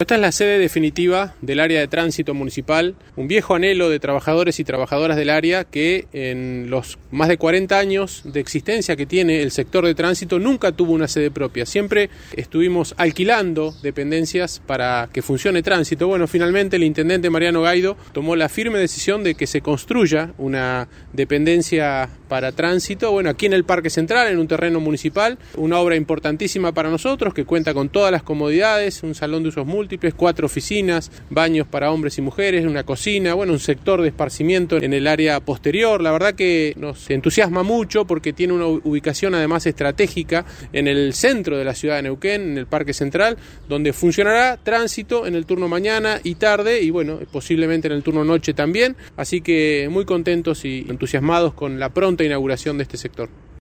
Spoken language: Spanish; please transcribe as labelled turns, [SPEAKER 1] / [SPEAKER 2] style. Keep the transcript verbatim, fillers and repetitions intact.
[SPEAKER 1] esta es la sede definitiva del área de tránsito municipal, un viejo anhelo de trabajadores y trabajadoras del área que en los más de cuarenta años de existencia que tiene el sector de tránsito nunca tuvo una sede propia. Siempre estuvimos alquilando dependencias para que funcione tránsito. Bueno, finalmente el intendente Mariano Gaido tomó la firme decisión de que se construya una dependencia para tránsito, bueno, aquí en el Parque Central, en un terreno municipal, una obra importantísima para nosotros que cuenta con todas las comodidades, un salón de usos múltiples, cuatro oficinas, baños para hombres y mujeres, una cocina, bueno, un sector de esparcimiento en el área posterior. La verdad que nos entusiasma mucho porque tiene una ubicación además estratégica en el centro de la ciudad de Neuquén, en el Parque Central, donde funcionará tránsito en el turno mañana y tarde y bueno, posiblemente en el turno noche también, así que muy contentos y entusiasmados con la pronta inauguración de este sector.